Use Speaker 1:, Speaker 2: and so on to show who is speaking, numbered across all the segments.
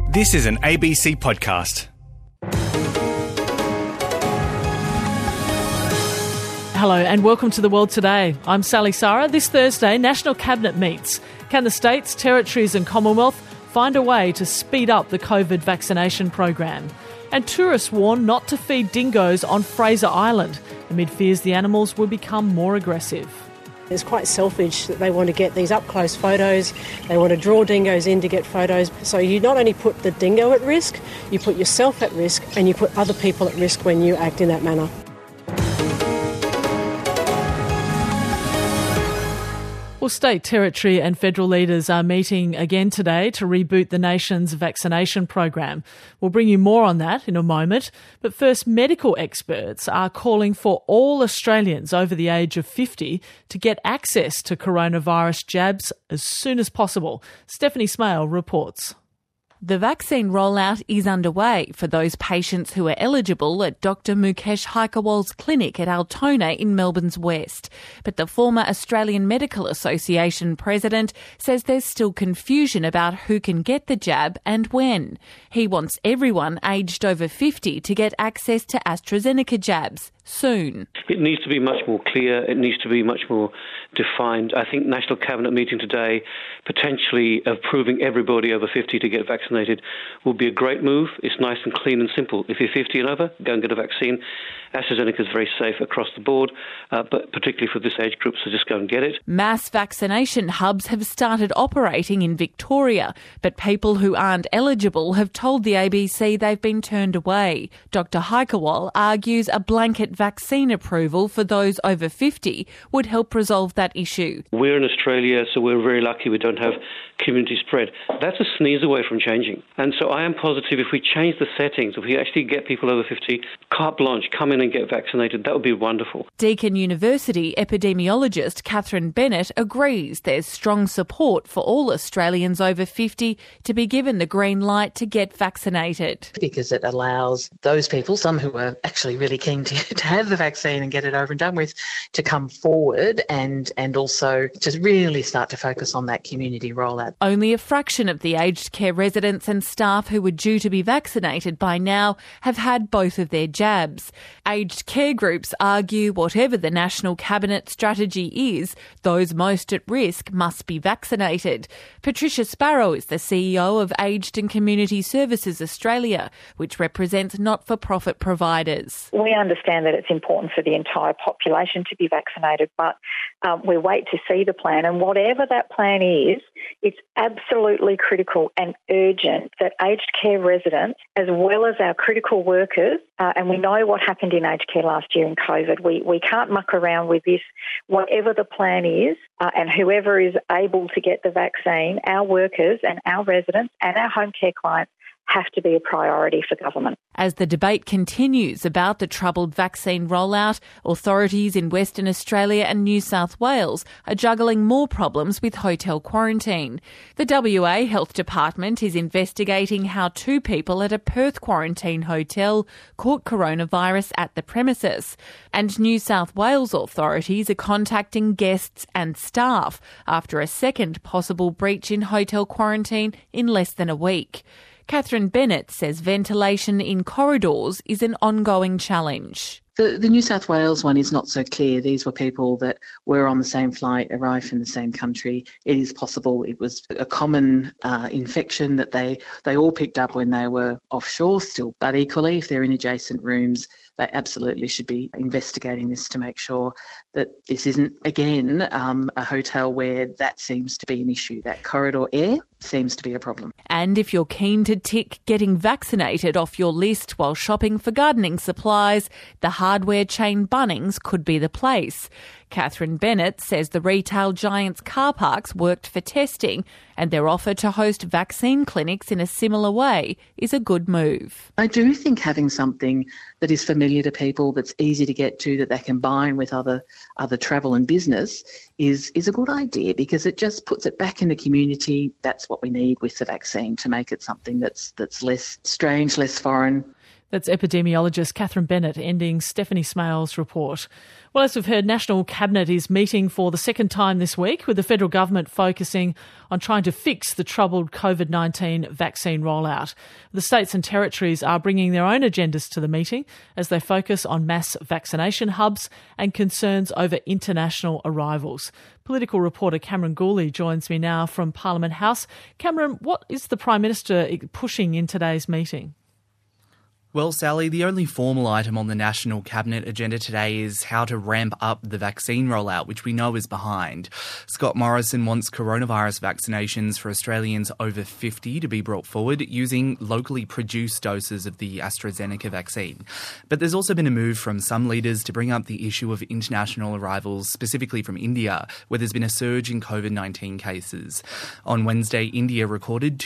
Speaker 1: This is an ABC podcast.
Speaker 2: Hello and welcome to The World Today. I'm Sally Sarah. This Thursday, National Cabinet meets. Can the states, territories and Commonwealth find a way to speed up the COVID vaccination program? And tourists warn not to feed dingoes on Fraser Island amid fears the animals will become more aggressive.
Speaker 3: It's quite selfish that they want to get these up-close photos. They want to draw dingoes in to get photos. So you not only put the dingo at risk, you put yourself at risk and you put other people at risk when you act in that manner.
Speaker 2: Well, state, territory and federal leaders are meeting again today to reboot the nation's vaccination program. We'll bring you more on that in a moment. But first, medical experts are calling for all Australians over the age of 50 to get access to coronavirus jabs as soon as possible. Stephanie Smale reports.
Speaker 4: The vaccine rollout is underway for those patients who are eligible at Dr Mukesh Haikerwal's clinic at Altona in Melbourne's West. But the former Australian Medical Association president says there's still confusion about who can get the jab and when. He wants everyone aged over 50 to get access to AstraZeneca jabs soon.
Speaker 5: It needs to be much more clear. It needs to be much more defined. I think National Cabinet meeting today, potentially approving everybody over 50 to get vaccinated, will be a great move. It's nice and clean and simple. If you're 50 and over, go and get a vaccine. AstraZeneca is very safe across the board, but particularly for this age group, so just go and get it.
Speaker 4: Mass vaccination hubs have started operating in Victoria, but people who aren't eligible have told the ABC they've been turned away. Dr Haikerwal argues a blanket vaccine approval for those over 50 would help resolve that issue.
Speaker 5: We're in Australia, so we're very lucky we don't have community spread. That's a sneeze away from changing. And so I am positive if we change the settings, if we actually get people over 50, carte blanche, come in and get vaccinated, that would be wonderful.
Speaker 4: Deakin University epidemiologist Catherine Bennett agrees there's strong support for all Australians over 50 to be given the green light to get vaccinated.
Speaker 6: Because it allows those people, some who are actually really keen to have the vaccine and get it over and done with, to come forward and also to really start to focus on that community rollout.
Speaker 4: Only a fraction of the aged care residents and staff who were due to be vaccinated by now have had both of their jabs. Aged care groups argue whatever the National Cabinet strategy is, those most at risk must be vaccinated. Patricia Sparrow is the CEO of Aged and Community Services Australia, which represents not-for-profit providers.
Speaker 7: We understand that it's important for the entire population to be vaccinated, but we wait to see the plan. And whatever that plan is, it's absolutely critical and urgent that aged care residents, as well as our critical workers, and we know what happened in aged care last year in COVID. We can't muck around with this. Whatever the plan is, and whoever is able to get the vaccine, our workers and our residents and our home care clients have to be a priority for government.
Speaker 4: As the debate continues about the troubled vaccine rollout, authorities in Western Australia and New South Wales are juggling more problems with hotel quarantine. The WA Health Department is investigating how 2 people at a Perth quarantine hotel caught coronavirus at the premises. And New South Wales authorities are contacting guests and staff after a second possible breach in hotel quarantine in less than a week. Catherine Bennett says ventilation in corridors is an ongoing challenge.
Speaker 6: The New South Wales one is not so clear. These were people that were on the same flight, arrived from the same country. It is possible it was a common infection that they all picked up when they were offshore still. But equally, if they're in adjacent rooms, they absolutely should be investigating this to make sure that this isn't, again, a hotel where that seems to be an issue. That corridor air seems to be a problem.
Speaker 4: And if you're keen to tick getting vaccinated off your list while shopping for gardening supplies, the hardware chain Bunnings could be the place. Catherine Bennett says the retail giant's car parks worked for testing and their offer to host vaccine clinics in a similar way is a good move.
Speaker 6: I do think having something that is familiar to people, that's easy to get to, that they combine with other travel and business is a good idea, because it just puts it back in the community. That's what we need with the vaccine, to make it something that's less strange, less foreign.
Speaker 2: That's epidemiologist Catherine Bennett ending Stephanie Smale's report. Well, as we've heard, National Cabinet is meeting for the second time this week, with the federal government focusing on trying to fix the troubled COVID-19 vaccine rollout. The states and territories are bringing their own agendas to the meeting as they focus on mass vaccination hubs and concerns over international arrivals. Political reporter Cameron Gooley joins me now from Parliament House. Cameron, what is the Prime Minister pushing in today's meeting?
Speaker 8: Well, Sally, the only formal item on the National Cabinet agenda today is how to ramp up the vaccine rollout, which we know is behind. Scott Morrison wants coronavirus vaccinations for Australians over 50 to be brought forward using locally produced doses of the AstraZeneca vaccine. But there's also been a move from some leaders to bring up the issue of international arrivals, specifically from India, where there's been a surge in COVID-19 cases. On Wednesday, India recorded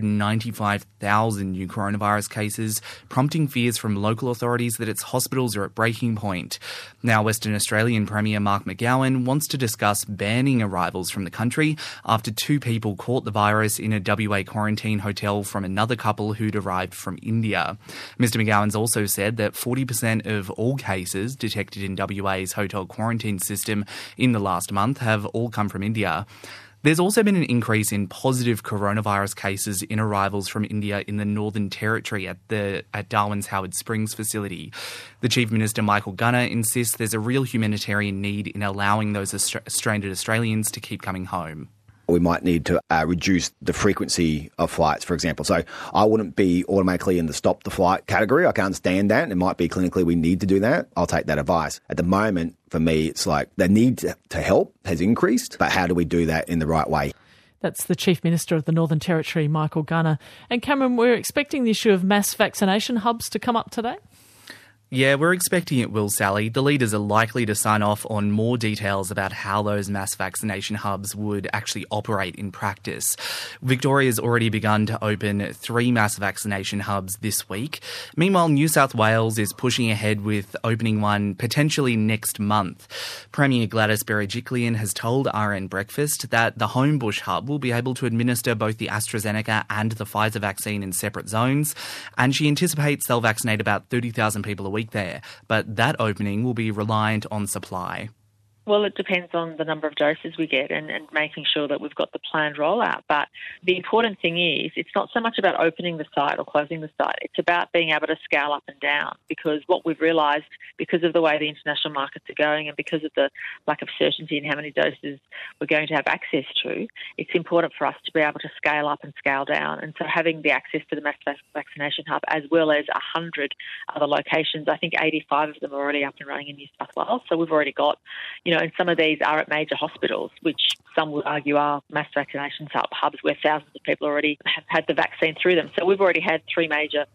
Speaker 8: 295,000 new coronavirus cases, prompting fears from local authorities that its hospitals are at breaking point. Now, Western Australian Premier Mark McGowan wants to discuss banning arrivals from the country after 2 people caught the virus in a WA quarantine hotel from another couple who'd arrived from India. Mr McGowan's also said that 40% of all cases detected in WA's hotel quarantine system in the last month have all come from India. There's also been an increase in positive coronavirus cases in arrivals from India in the Northern Territory at Darwin's Howard Springs facility. The Chief Minister, Michael Gunner, insists there's a real humanitarian need in allowing those stranded Australians to keep coming home.
Speaker 9: We might need to reduce the frequency of flights, for example. So I wouldn't be automatically in the stop the flight category. I can understand that. It might be clinically we need to do that. I'll take that advice. At the moment, for me, it's like the need to help has increased, but how do we do that in the right way?
Speaker 2: That's the Chief Minister of the Northern Territory, Michael Gunner. And Cameron, we're expecting the issue of mass vaccination hubs to come up today?
Speaker 8: Yeah, we're expecting it will, Sally. The leaders are likely to sign off on more details about how those mass vaccination hubs would actually operate in practice. Victoria's already begun to open 3 mass vaccination hubs this week. Meanwhile, New South Wales is pushing ahead with opening one potentially next month. Premier Gladys Berejiklian has told RN Breakfast that the Homebush hub will be able to administer both the AstraZeneca and the Pfizer vaccine in separate zones, and she anticipates they'll vaccinate about 30,000 people a week there, but that opening will be reliant on supply.
Speaker 10: Well, it depends on the number of doses we get and making sure that we've got the planned rollout. But the important thing is it's not so much about opening the site or closing the site. It's about being able to scale up and down, because what we've realised, because of the way the international markets are going and because of the lack of certainty in how many doses we're going to have access to, it's important for us to be able to scale up and scale down. And so having the access to the mass vaccination hub as well as 100 other locations, I think 85 of them are already up and running in New South Wales. So we've already got, and some of these are at major hospitals, which some would argue are mass vaccination hubs where thousands of people already have had the vaccine through them. So we've already had 5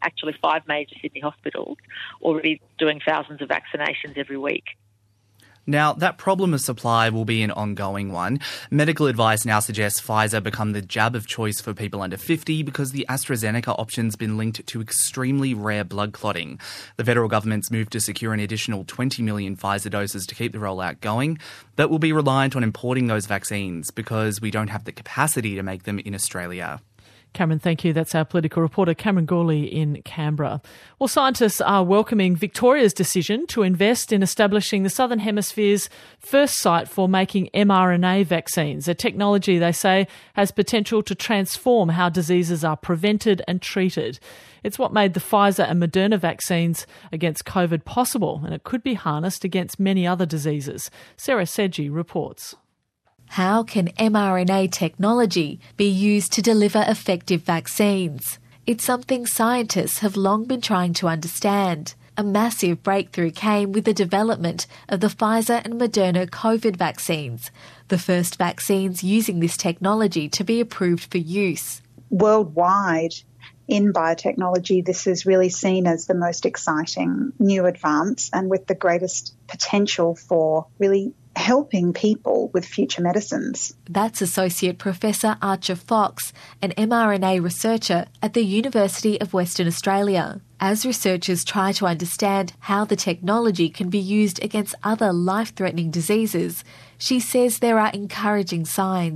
Speaker 10: major Sydney hospitals already doing thousands of vaccinations every week.
Speaker 8: Now, that problem of supply will be an ongoing one. Medical advice now suggests Pfizer become the jab of choice for people under 50 because the AstraZeneca option's been linked to extremely rare blood clotting. The federal government's moved to secure an additional 20 million Pfizer doses to keep the rollout going, but will be reliant on importing those vaccines because we don't have the capacity to make them in Australia.
Speaker 2: Cameron, thank you. That's our political reporter, Cameron Gooley in Canberra. Well, scientists are welcoming Victoria's decision to invest in establishing the Southern Hemisphere's first site for making mRNA vaccines, a technology they say has potential to transform how diseases are prevented and treated. It's what made the Pfizer and Moderna vaccines against COVID possible, and it could be harnessed against many other diseases. Sarah Sedgey reports.
Speaker 11: How can mRNA technology be used to deliver effective vaccines? It's something scientists have long been trying to understand. A massive breakthrough came with the development of the Pfizer and Moderna COVID vaccines, the first vaccines using this technology to be approved for use.
Speaker 12: Worldwide, in biotechnology, this is really seen as the most exciting new advance and with the greatest potential for really helping people with future medicines.
Speaker 11: That's Associate Professor Archer Fox, an mRNA researcher at the University of Western Australia. As researchers try to understand how the technology can be used against other life-threatening diseases, she says there are encouraging signs.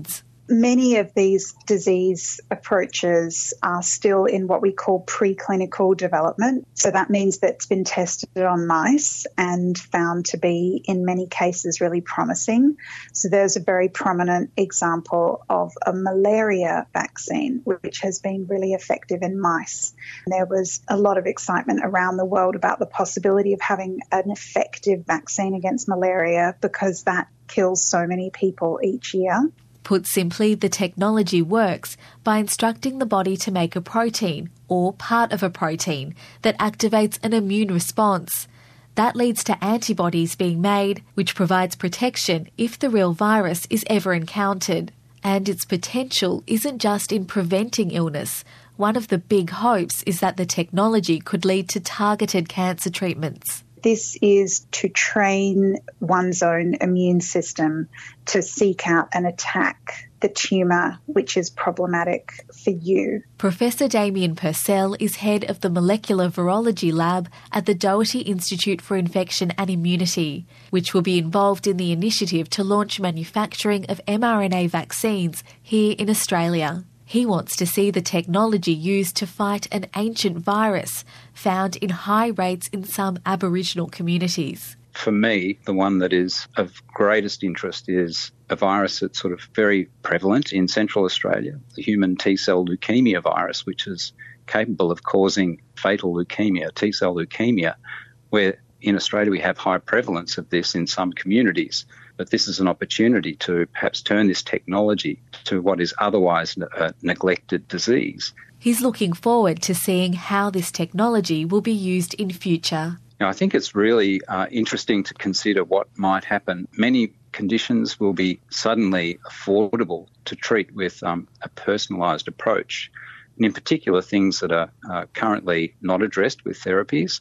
Speaker 12: Many of these disease approaches are still in what we call preclinical development. So that means that it's been tested on mice and found to be, in many cases, really promising. So there's a very prominent example of a malaria vaccine, which has been really effective in mice. There was a lot of excitement around the world about the possibility of having an effective vaccine against malaria because that kills so many people each year.
Speaker 11: Put simply, the technology works by instructing the body to make a protein, or part of a protein, that activates an immune response. That leads to antibodies being made, which provides protection if the real virus is ever encountered. And its potential isn't just in preventing illness. One of the big hopes is that the technology could lead to targeted cancer treatments.
Speaker 12: This is to train one's own immune system to seek out and attack the tumour which is problematic for you.
Speaker 11: Professor Damien Purcell is head of the Molecular Virology Lab at the Doherty Institute for Infection and Immunity, which will be involved in the initiative to launch manufacturing of mRNA vaccines here in Australia. He wants to see the technology used to fight an ancient virus found in high rates in some Aboriginal communities.
Speaker 13: For me, the one that is of greatest interest is a virus that's sort of very prevalent in Central Australia, the human T-cell leukemia virus, which is capable of causing fatal leukemia, T-cell leukemia, where in Australia we have high prevalence of this in some communities. But this is an opportunity to perhaps turn this technology to what is otherwise a neglected disease.
Speaker 11: He's looking forward to seeing how this technology will be used in future.
Speaker 13: Now, I think it's really interesting to consider what might happen. Many conditions will be suddenly affordable to treat with a personalised approach. And in particular, things that are currently not addressed with therapies,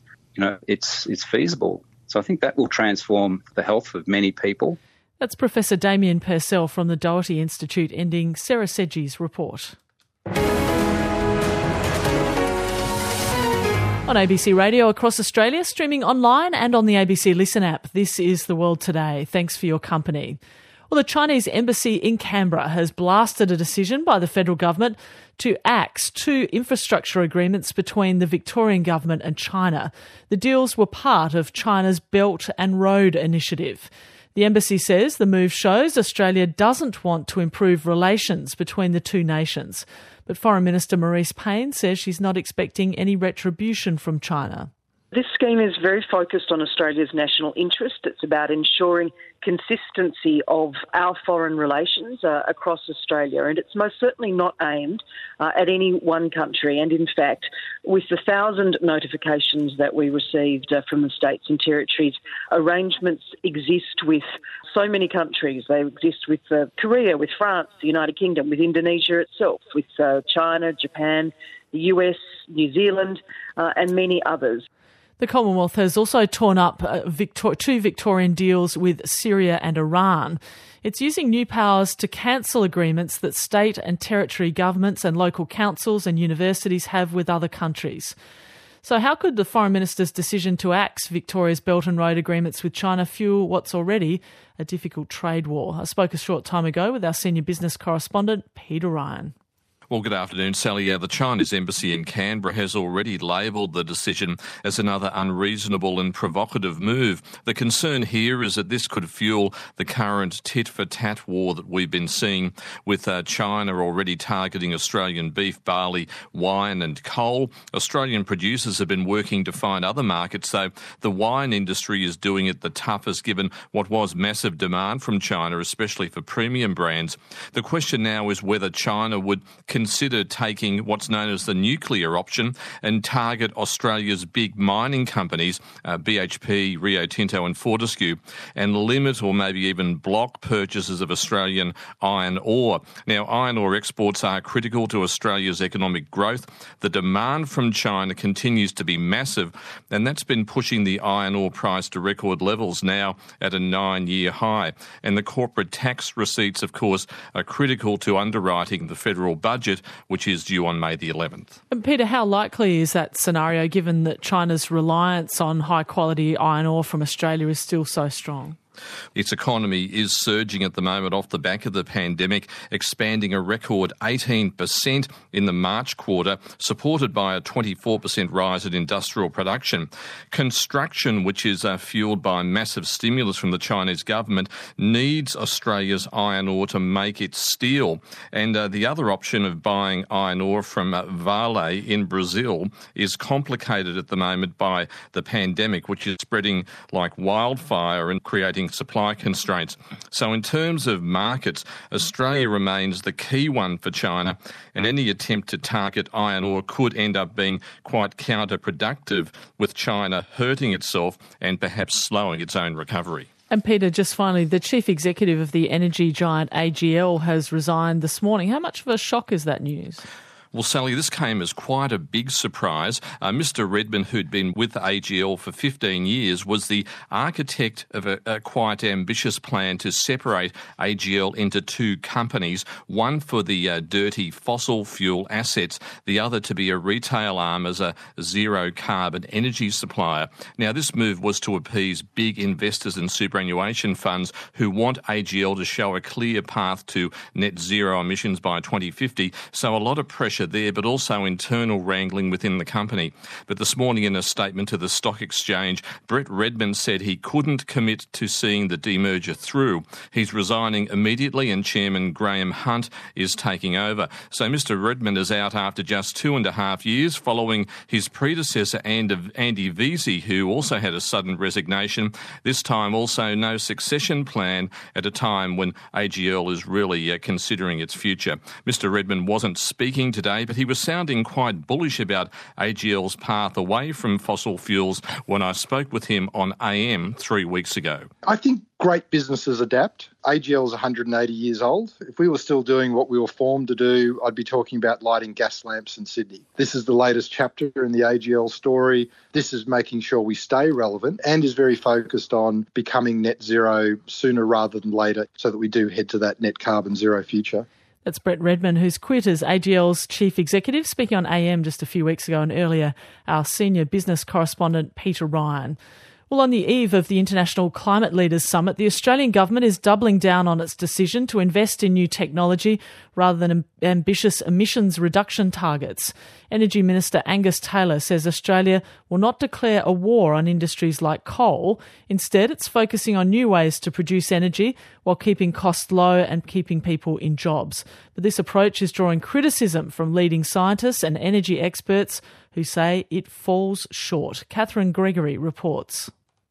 Speaker 13: it's feasible. So I think that will transform the health of many people.
Speaker 2: That's Professor Damien Purcell from the Doherty Institute, ending Sarah Sedgey's report. On ABC Radio across Australia, streaming online and on the ABC Listen app, this is The World Today. Thanks for your company. Well, the Chinese embassy in Canberra has blasted a decision by the federal government to axe 2 infrastructure agreements between the Victorian government and China. The deals were part of China's Belt and Road initiative. The embassy says the move shows Australia doesn't want to improve relations between the two nations. But Foreign Minister Marise Payne says she's not expecting any retribution from China.
Speaker 14: This scheme is very focused on Australia's national interest. It's about ensuring consistency of our foreign relations across Australia, and it's most certainly not aimed at any one country. And in fact, with the 1,000 notifications that we received from the states and territories, arrangements exist with so many countries. They exist with Korea, with France, the United Kingdom, with Indonesia itself, with China, Japan, the US, New Zealand, and many others.
Speaker 2: The Commonwealth has also torn up 2 Victorian deals with Syria and Iran. It's using new powers to cancel agreements that state and territory governments and local councils and universities have with other countries. So how could the Foreign Minister's decision to axe Victoria's Belt and Road agreements with China fuel what's already a difficult trade war? I spoke a short time ago with our senior business correspondent, Peter Ryan.
Speaker 15: Well, good afternoon, Sally. The Chinese embassy in Canberra has already labelled the decision as another unreasonable and provocative move. The concern here is that this could fuel the current tit-for-tat war that we've been seeing, with China already targeting Australian beef, barley, wine and coal. Australian producers have been working to find other markets, though the wine industry is doing it the toughest given what was massive demand from China, especially for premium brands. The question now is whether China would consider taking what's known as the nuclear option and target Australia's big mining companies, BHP, Rio Tinto and Fortescue, and limit or maybe even block purchases of Australian iron ore. Now, iron ore exports are critical to Australia's economic growth. The demand from China continues to be massive, and that's been pushing the iron ore price to record levels now at a 9-year high. And the corporate tax receipts, of course, are critical to underwriting the federal budget, which is due on May the 11th.
Speaker 2: And Peter, how likely is that scenario given that China's reliance on high-quality iron ore from Australia is still so strong?
Speaker 15: Its economy is surging at the moment off the back of the pandemic, expanding a record 18% in the March quarter, supported by a 24% rise in industrial production. Construction, which is fuelled by massive stimulus from the Chinese government, needs Australia's iron ore to make its steel. And the other option of buying iron ore from Vale in Brazil is complicated at the moment by the pandemic, which is spreading like wildfire and creating supply constraints. So in terms of markets, Australia remains the key one for China, and any attempt to target iron ore could end up being quite counterproductive, with China hurting itself and perhaps slowing its own recovery.
Speaker 2: And Peter, just finally, the chief executive of the energy giant AGL has resigned this morning. How much of a shock is that news?
Speaker 15: Well, Sally, this came as quite a big surprise. Mr. Redman, who'd been with AGL for 15 years, was the architect of a quite ambitious plan to separate AGL into two companies, one for the dirty fossil fuel assets, the other to be a retail arm as a zero-carbon energy supplier. Now, this move was to appease big investors and superannuation funds who want AGL to show a clear path to net zero emissions by 2050, so a lot of pressure there, but also internal wrangling within the company. But this morning in a statement to the stock exchange, Brett Redman said he couldn't commit to seeing the demerger through. He's resigning immediately and Chairman Graham Hunt is taking over. So Mr. Redman is out after just 2.5 years, following his predecessor Andy Vesey, who also had a sudden resignation. This time also no succession plan at a time when AGL is really considering its future. Mr. Redman wasn't speaking today, but he was sounding quite bullish about AGL's path away from fossil fuels when I spoke with him on AM 3 weeks ago.
Speaker 16: I think great businesses adapt. AGL is 180 years old. If we were still doing what we were formed to do, I'd be talking about lighting gas lamps in Sydney. This is the latest chapter in the AGL story. This is making sure we stay relevant and is very focused on becoming net zero sooner rather than later so that we do head to that net carbon zero future.
Speaker 2: That's Brett Redman, who's quit as AGL's chief executive, speaking on AM just a few weeks ago, and earlier our senior business correspondent Peter Ryan. Well, on the eve of the International Climate Leaders Summit, the Australian government is doubling down on its decision to invest in new technology rather than ambitious emissions reduction targets. Energy Minister Angus Taylor says Australia will not declare a war on industries like coal. Instead, it's focusing on new ways to produce energy while keeping costs low and keeping people in jobs. But this approach is drawing criticism from leading scientists and energy experts who say it falls short. Catherine Gregory reports.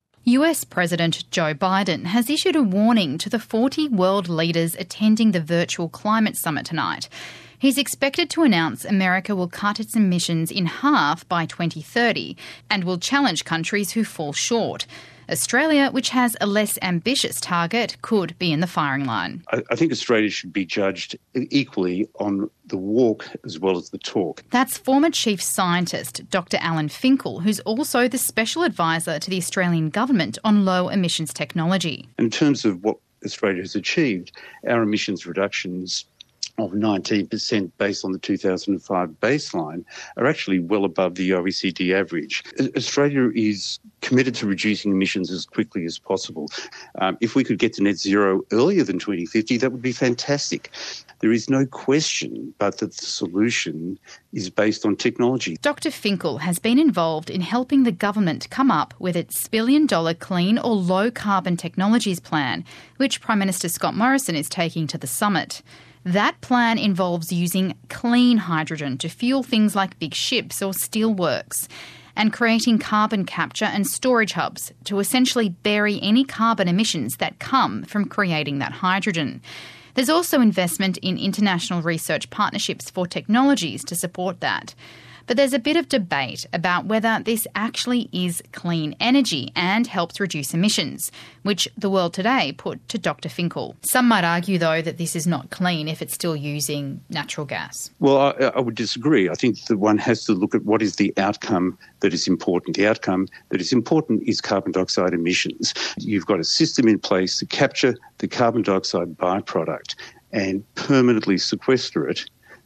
Speaker 17: US President Joe Biden has issued a warning to the 40 world leaders attending the virtual climate summit tonight. He's expected to announce America will cut its emissions in half by 2030 and will challenge countries who fall short. Australia, which has a less ambitious target, could be in the firing line.
Speaker 18: I think Australia should be judged equally on the walk as well as the talk.
Speaker 17: That's former Chief Scientist Dr Alan Finkel, who's also the Special Advisor to the Australian Government on low emissions technology.
Speaker 18: In terms of what Australia has achieved, our emissions reductions of 19% based on the 2005 baseline are actually well above the OECD average. Australia is committed to reducing emissions as quickly as possible. If we could get to net zero earlier than 2050, that would be fantastic. There is no question but that the solution is based on technology.
Speaker 17: Dr Finkel has been involved in helping the government come up with its $1 billion clean or low carbon technologies plan, which Prime Minister Scott Morrison is taking to the summit. That plan involves using clean hydrogen to fuel things like big ships or steelworks, and creating carbon capture and storage hubs to essentially bury any carbon emissions that come from creating that hydrogen. There's also investment in international research partnerships for technologies to support that. But there's a bit of debate about whether this actually is clean energy and helps reduce emissions, which The World Today put to Dr Finkel. Some might argue, though, that this is not clean if it's still using natural gas.
Speaker 18: Well, I would disagree. I think that one has to look at what is the outcome that is important. The outcome that is important is carbon dioxide emissions. You've got a system in place to capture the carbon dioxide byproduct and permanently sequester it.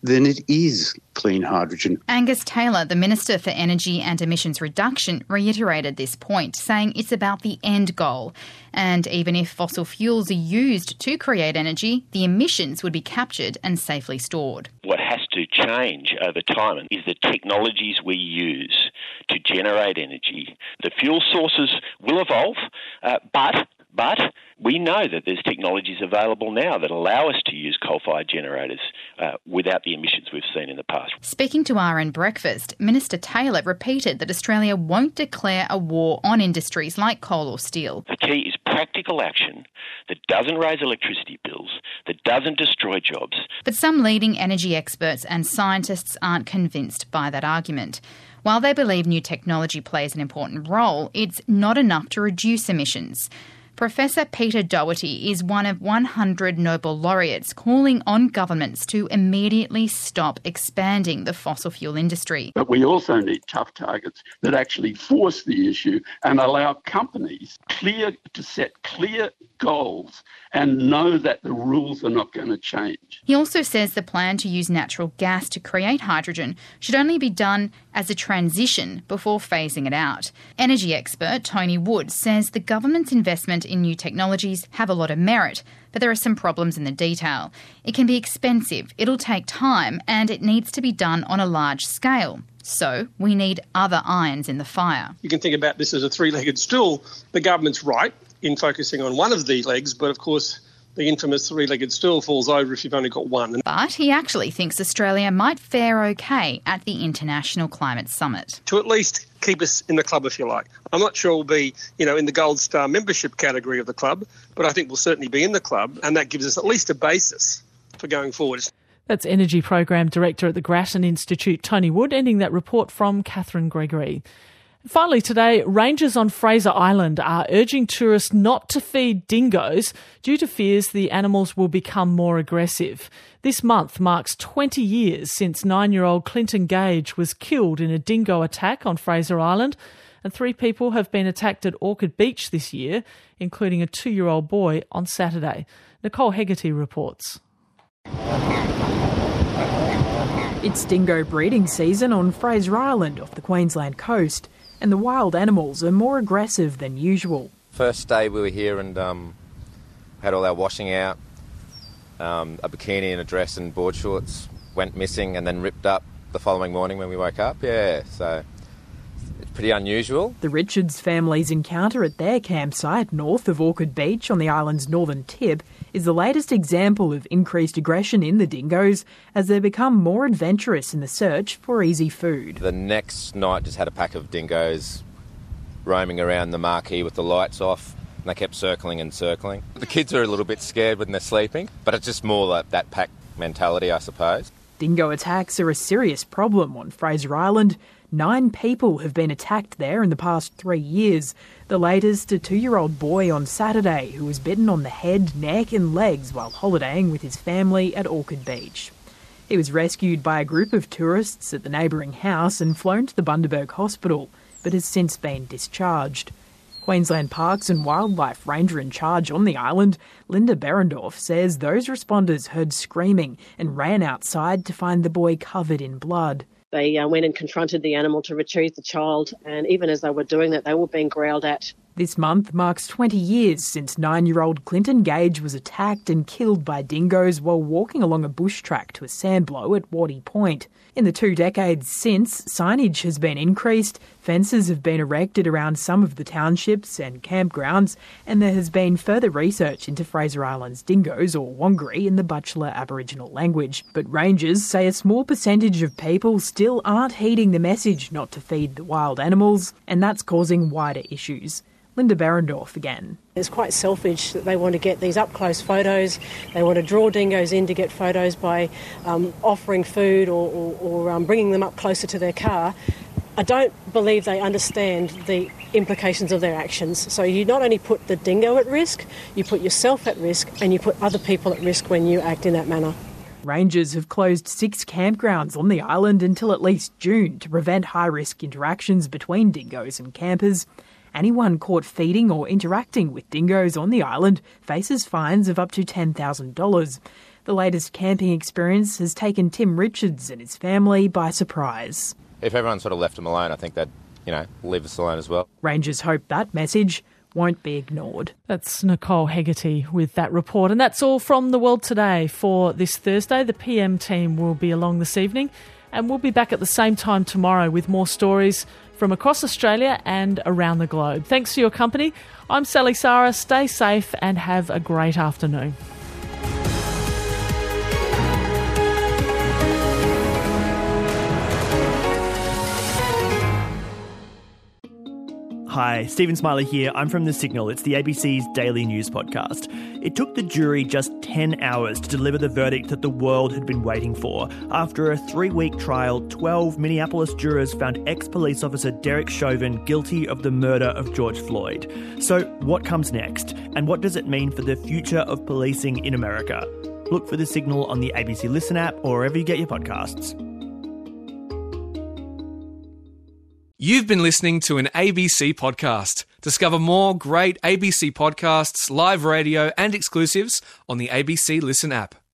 Speaker 18: then it is clean hydrogen.
Speaker 17: Angus Taylor, the Minister for Energy and Emissions Reduction, reiterated this point, saying it's about the end goal. And even if fossil fuels are used to create energy, the emissions would be captured and safely stored.
Speaker 19: What has to change over time is the technologies we use to generate energy. The fuel sources will evolve, but we know that there's technologies available now that allow us to use coal-fired generators without the emissions we've seen in the past.
Speaker 17: Speaking to RN Breakfast, Minister Taylor repeated that Australia won't declare a war on industries like coal or steel.
Speaker 19: The key is practical action that doesn't raise electricity bills, that doesn't destroy jobs.
Speaker 17: But some leading energy experts and scientists aren't convinced by that argument. While they believe new technology plays an important role, it's not enough to reduce emissions. Professor Peter Doherty is one of 100 Nobel laureates calling on governments to immediately stop expanding the fossil fuel industry.
Speaker 20: But we also need tough targets that actually force the issue and allow companies to set clear goals and know that the rules are not going to change.
Speaker 17: He also says the plan to use natural gas to create hydrogen should only be done as a transition before phasing it out. Energy expert Tony Wood says the government's investment in new technologies have a lot of merit, but there are some problems in the detail. It can be expensive, it'll take time, and it needs to be done on a large scale. So we need other irons in the fire.
Speaker 21: You can think about this as a three-legged stool. The government's right in focusing on one of the legs, but of course the infamous three-legged stool falls over if you've only got one.
Speaker 17: But he actually thinks Australia might fare okay at the International Climate Summit.
Speaker 21: To at least keep us in the club, if you like. I'm not sure we'll be, in the Gold Star membership category of the club, but I think we'll certainly be in the club, and that gives us at least a basis for going forward.
Speaker 2: That's Energy Program Director at the Grattan Institute, Tony Wood, ending that report from Catherine Gregory. Finally today, rangers on Fraser Island are urging tourists not to feed dingoes due to fears the animals will become more aggressive. This month marks 20 years since 9-year-old Clinton Gage was killed in a dingo attack on Fraser Island, and 3 people have been attacked at Orchard Beach this year, including a 2-year-old boy on Saturday. Nicole Hegarty reports.
Speaker 22: It's dingo breeding season on Fraser Island off the Queensland coast, and the wild animals are more aggressive than usual.
Speaker 23: First day we were here and had all our washing out. A bikini and a dress and board shorts went missing and then ripped up the following morning when we woke up. Yeah, so it's pretty unusual.
Speaker 22: The Richards family's encounter at their campsite north of Orchard Beach on the island's northern tip is the latest example of increased aggression in the dingoes as they become more adventurous in the search for easy food.
Speaker 23: The next night just had a pack of dingoes roaming around the marquee with the lights off, and they kept circling and circling. The kids are a little bit scared when they're sleeping, but it's just more like that pack mentality, I suppose.
Speaker 22: Dingo attacks are a serious problem on Fraser Island. 9 people have been attacked there in the past 3 years. The latest, a 2-year-old boy on Saturday who was bitten on the head, neck and legs while holidaying with his family at Orchard Beach. He was rescued by a group of tourists at the neighbouring house and flown to the Bundaberg Hospital, but has since been discharged. Queensland Parks and Wildlife Ranger in charge on the island, Linda Berendorf, says those responders heard screaming and ran outside to find the boy covered in blood.
Speaker 3: They went and confronted the animal to retrieve the child, and even as they were doing that, they were being growled at.
Speaker 22: This month marks 20 years since 9-year-old Clinton Gage was attacked and killed by dingoes while walking along a bush track to a sandblow at Waddy Point. In the 2 decades since, signage has been increased, fences have been erected around some of the townships and campgrounds, and there has been further research into Fraser Island's dingoes, or wangari in the Butchulla Aboriginal language. But rangers say a small percentage of people still aren't heeding the message not to feed the wild animals, and that's causing wider issues. Linda Berendorf again.
Speaker 3: It's quite selfish that they want to get these up-close photos. They want to draw dingoes in to get photos by offering food or bringing them up closer to their car. I don't believe they understand the implications of their actions. So you not only put the dingo at risk, you put yourself at risk and you put other people at risk when you act in that manner.
Speaker 22: Rangers have closed 6 campgrounds on the island until at least June to prevent high-risk interactions between dingoes and campers. Anyone caught feeding or interacting with dingoes on the island faces fines of up to $10,000. The latest camping experience has taken Tim Richards and his family by surprise.
Speaker 23: If everyone sort of left them alone, I think they'd, leave us alone as well.
Speaker 22: Rangers hope that message won't be ignored.
Speaker 2: That's Nicole Hegarty with that report. And that's all from The World Today for this Thursday. The PM team will be along this evening, and we'll be back at the same time tomorrow with more stories from across Australia and around the globe. Thanks for your company. I'm Sally Sarah. Stay safe and have a great afternoon.
Speaker 1: Hi, Stephen Smiley here. I'm from The Signal. It's the ABC's daily news podcast. It took the jury just 10 hours to deliver the verdict that the world had been waiting for. After a 3-week trial, 12 Minneapolis jurors found ex-police officer Derek Chauvin guilty of the murder of George Floyd. So what comes next? And what does it mean for the future of policing in America? Look for The Signal on the ABC Listen app or wherever you get your podcasts.
Speaker 5: You've been listening to an ABC podcast. Discover more great ABC podcasts, live radio and exclusives on the ABC Listen app.